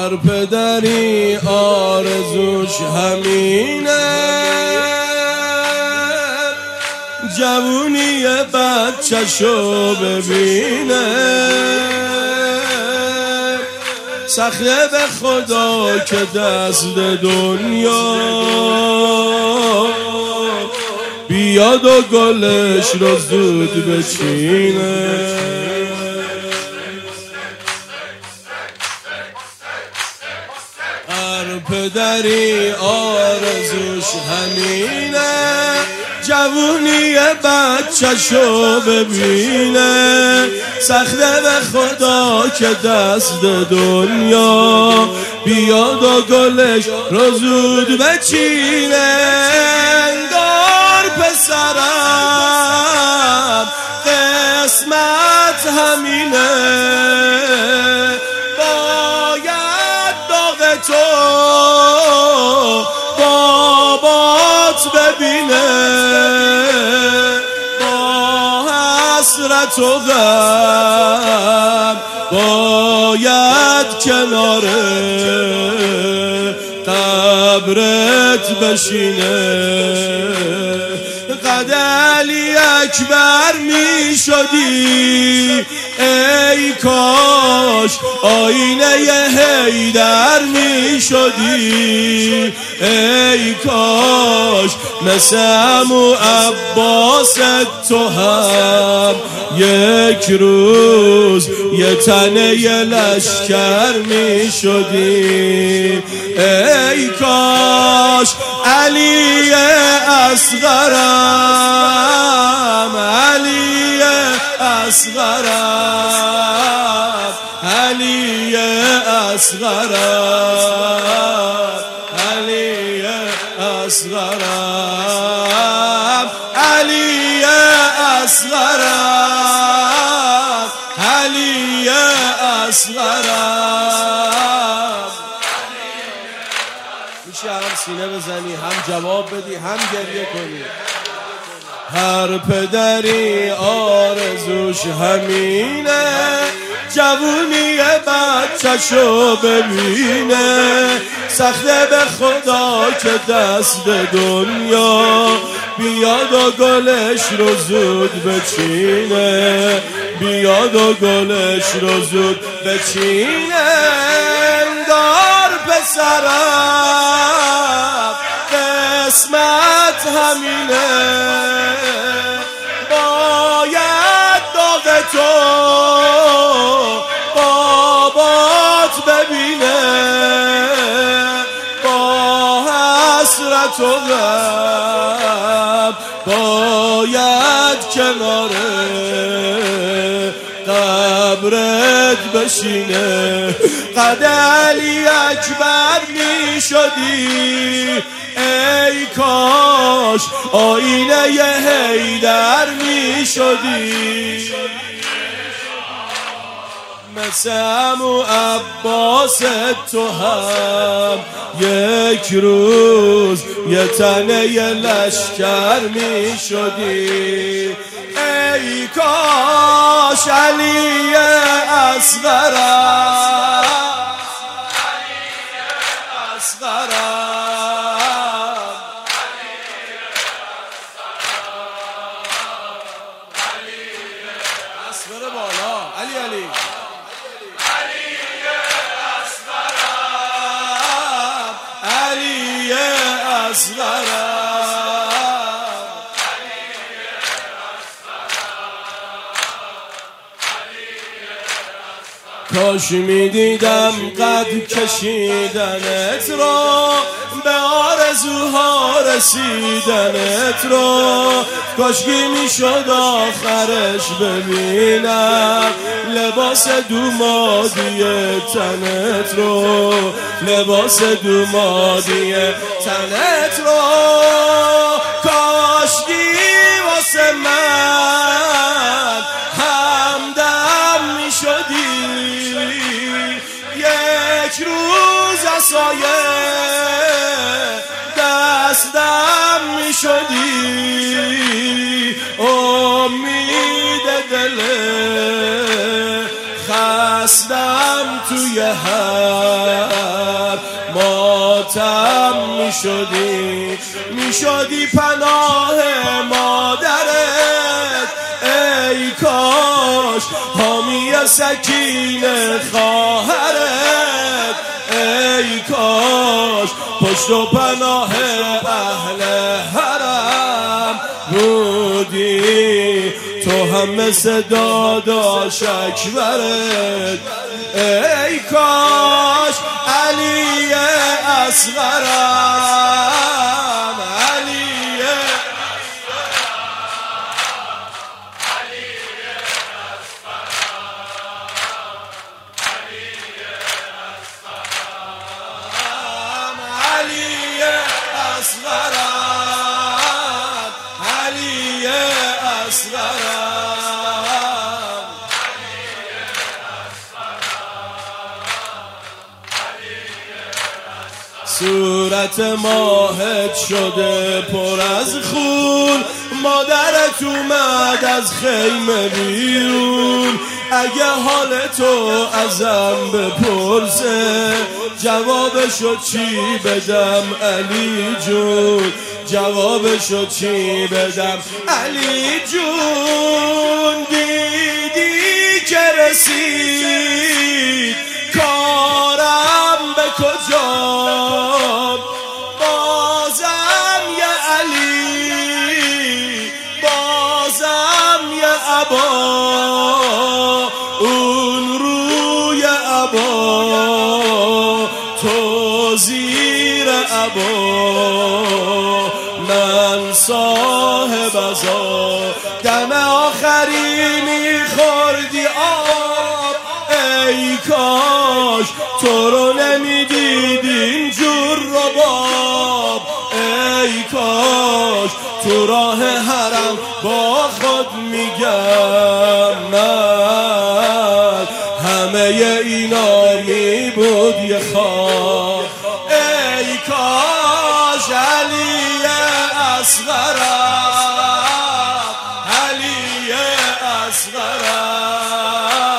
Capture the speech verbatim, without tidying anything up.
هر پدری آرزوش همینه، جوونی بچه‌شو ببینه. سخته به خدا که دست دنیا بیاد و گلش رو زود بچینه. هر پدری آرزوش همینه، جوونی بچه‌شو ببینه. سخته به خدا که دست دنیا بیاد و گلش رو زود بچینه. انگار پسرم قسمت همینه، باید داغ تو بابات ببینه. با حسرت و غم باید کنار قبرت بشینه. قد علی اکبر می شدی ای کاش، آینه حیدر می شدی ای کاش. مثل عمو عباس تو هم یک روز یه تنه یه لشکر می شدی ای کاش. علی اصغرم، علی اصغرم، علی اصغرم، علی اصغرم، علی اصغرم، علی اصغرم. میشه هم سینه بزنی، هم جواب بدی، هم گریه کنی. هر پدری آرزوش همینه، جوونی بچه‌شو ببینه. سخته به خدا که دست دنیا بیاد و گلش رو زود بچینه، بیاد و گلش رو زود بچینه. انگار پسرم قسمت همینه، باید داغ تو بابات ببینه. با حسرت و غم باید کنار قبرت بشینه. قد علی اکبر می شدی ای کاش، آینه ی حیدر می شدی مثل عمو عباس تو هم یک روز یه تنه ی لشکر می شدی ای کاش. علی اصغرم، اصغرم، اصغر بالا، علی علی علی اصغرم. کاش میدیدم قد کشیدنت را، به آرزوها رسیدنت را. کاشکی میشد آخرش ببینم لباس دومادی تنت رو، لباس دومادی تنت رو. کاشکی واسه من همدم میشدی، یک روز عصایه دستم میشدی. امید دل خستم توی هم ماتم میشدی، میشدی پناه مادرت. ای کاش حامی سکینه خواهرت، ای کاش پشت و پناه اهل حرم بودی. تو هم مثل داداش اکبرت. ای کاش علی اصغرم، علی اصغرم، علی اصغرم. صورت ماهت شده پر از خون، مادرت اومد از خیمه بیرون. اگه حال تو ازم بپرسه جوابشو چی بدم علی جون، جوابشو چی بدم علی جون. دیدی که رسید کارم به کجا، بازم یه علی، بازم یه عبا، اون روی عبا تو زیر عبا، من صاحب عزا. دم آخری میخوردی آب، ای کاش تو رو نمیدید اینجور رباب. ای کاش تو راه حرم با خود میگم من همه اینا می بود یه خواب. ای کاش علی اصغرم، علی اصغرم.